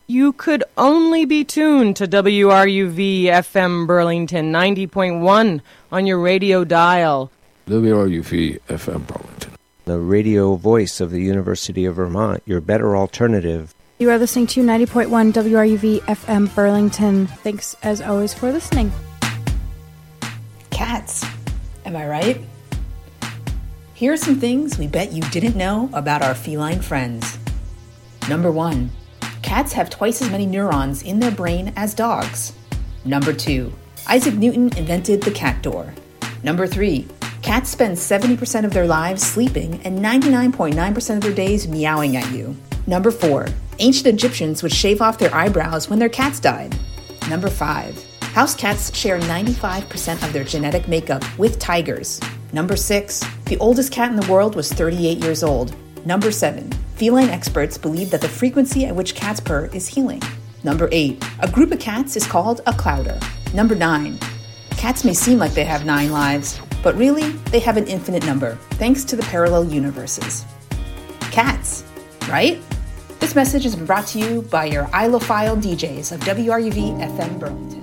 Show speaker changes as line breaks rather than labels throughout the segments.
You could only be tuned to WRUV FM Burlington 90.1 on your radio dial.
WRUV FM Burlington,
the radio voice of the University of Vermont, your better alternative.
You are listening to 90.1 WRUV FM Burlington. Thanks, as always, for listening.
Cats, am I right? Here are some things we bet you didn't know about our feline friends. Number 1. Cats have twice as many neurons in their brain as dogs. Number 2. Isaac Newton invented the cat door. Number 3. Cats spend 70% of their lives sleeping and 99.9% of their days meowing at you. Number 4. Ancient Egyptians would shave off their eyebrows when their cats died. Number 5. House cats share 95% of their genetic makeup with tigers. Number 6. The oldest cat in the world was 38 years old. Number 7. Feline experts believe that the frequency at which cats purr is healing. Number 8. A group of cats is called a clouder. Number 9. Cats may seem like they have 9 lives, but really, they have an infinite number, thanks to the parallel universes. Cats, right? This message has been brought to you by your ilophile DJs of WRUV FM Burlington.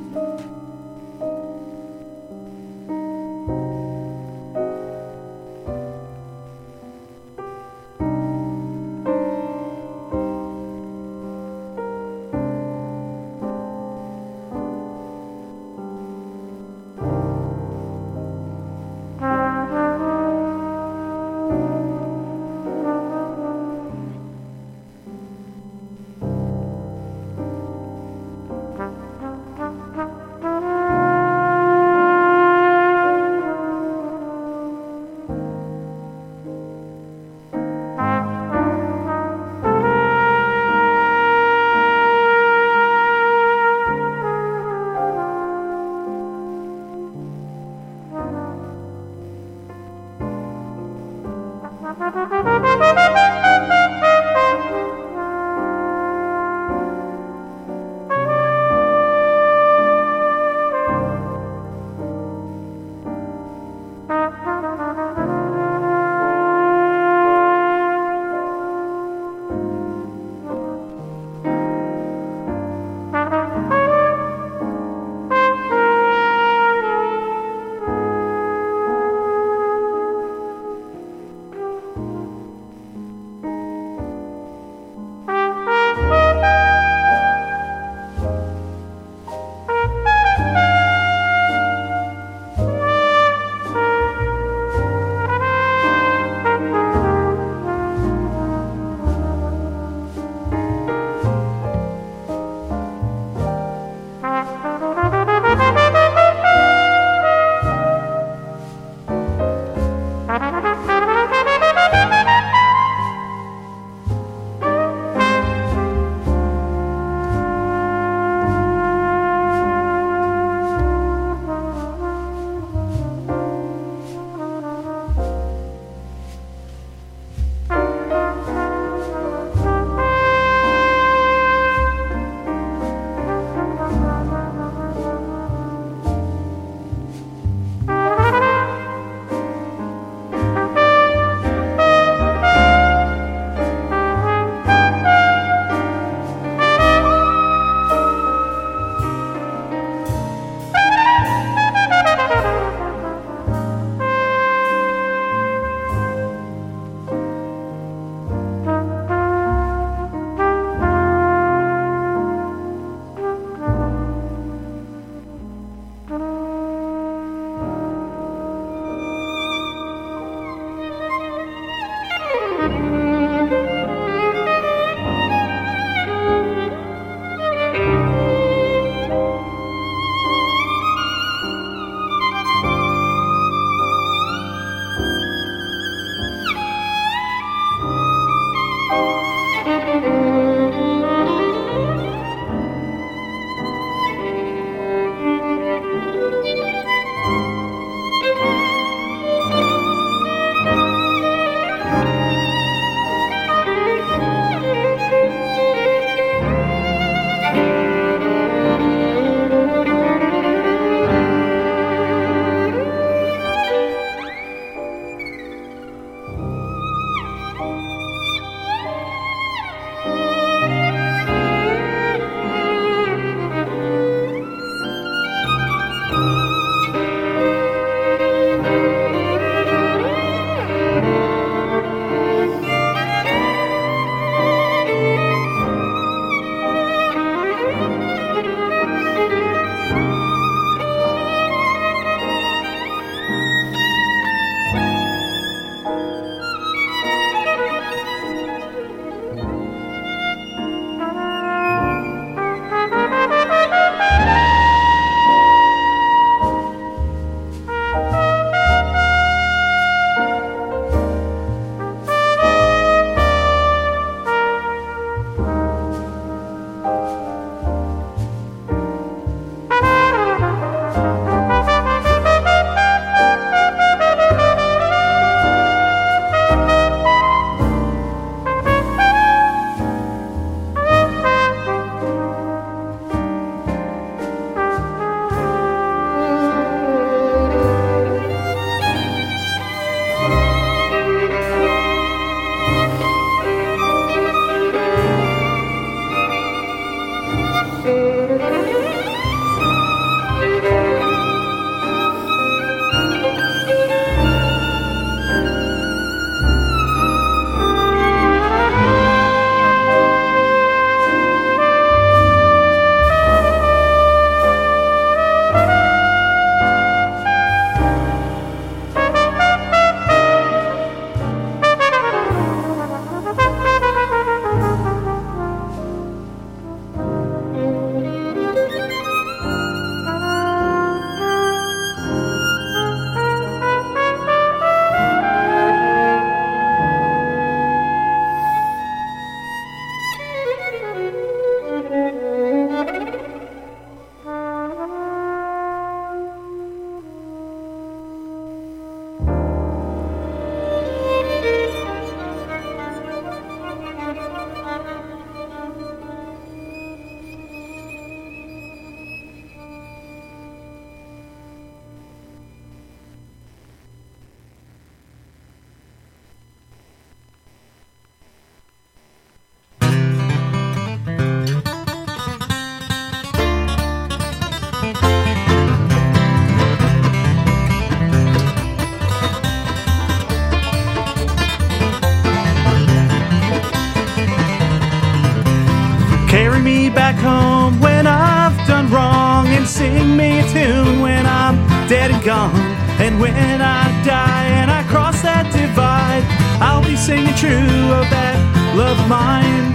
Carry me back home when I've done wrong, and sing me a tune when I'm dead and gone. And when I die and I cross that divide, I'll be singing true of that love of mine.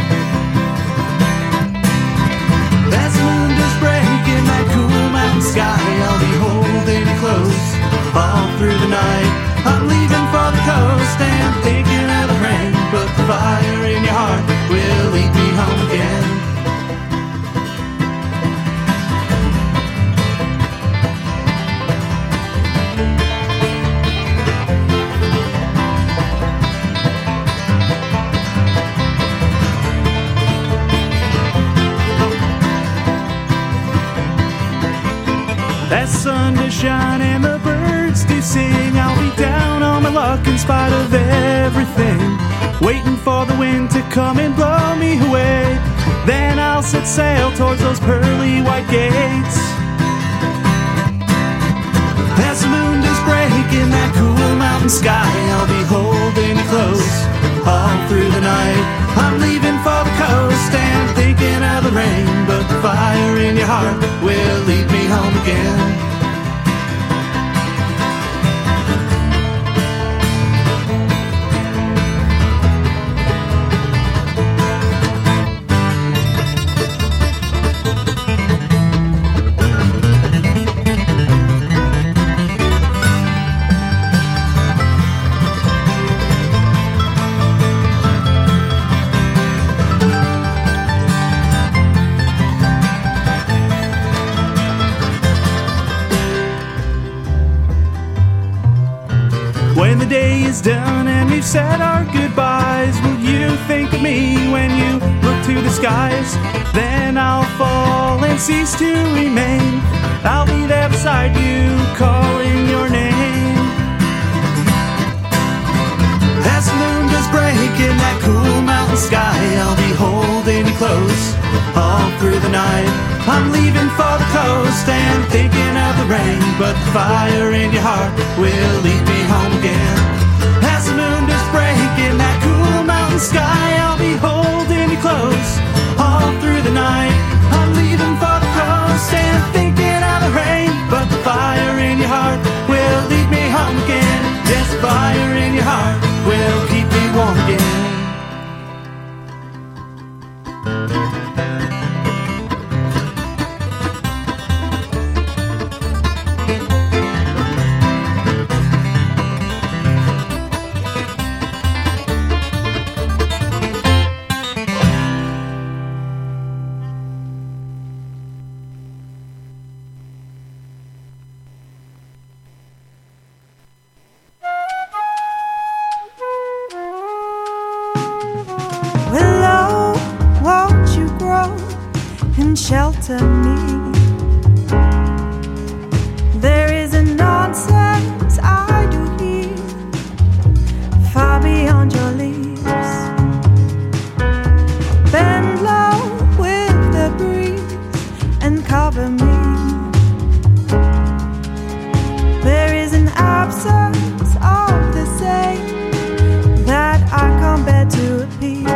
As the moon does break in that cool mountain sky, I'll be holding you close all through the night. I'm leaving for the coast and thinking of the rain, but the fire in your heart will lead me home again. That sun does shine and the birds do sing. I'll be down on my luck in spite of everything, waiting for the wind to come and blow me away. Then I'll set sail towards those pearly white gates. As the moon does break in that cool mountain sky, I'll be holding you close all through the night. I'm leaving for the coast and thinking of the rain, but the fire in your heart will lead me home again. When the day is done and we've said our goodbyes, will you think of me when you look to the skies? Then I'll fall and cease to remain. I'll be there beside you, calling your name. As the moon does break in that cool mountain sky, I'll be holding you close all through the night. I'm leaving for the coast and thinking of the rain, but the fire in your heart will lead me home again. As the moon does break in that cool mountain sky, I'll be holding you close all through the night. I'm leaving for the coast and thinking of the rain, but the fire in your heart will lead me home again. Yes, the fire in your heart will keep me warm again.
Shelter me. There is a nonsense I do hear far beyond your leaves. Bend low with the breeze and cover me. There is an absence of the same that I can't bear to appease.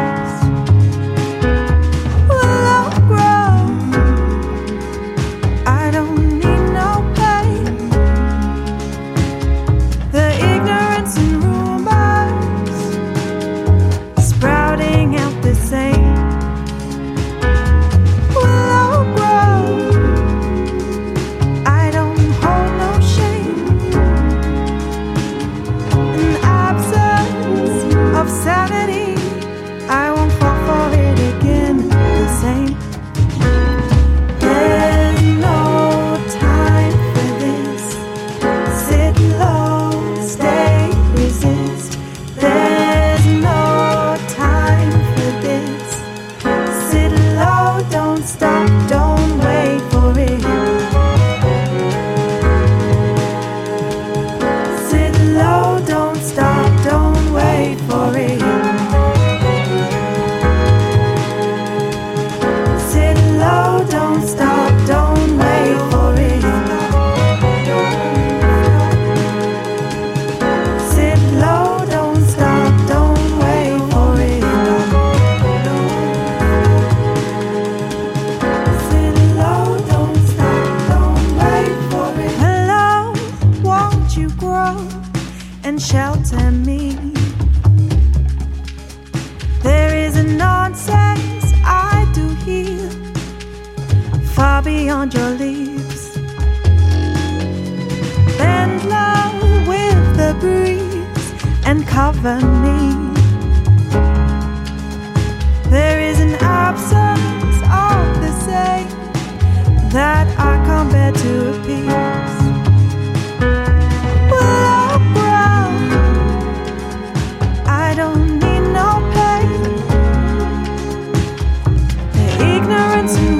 beyond your leaves. Bend low with the breeze and cover me. There is an absence of the same that I can't bear to appease. Willow brown, I don't need no pain. The ignorance and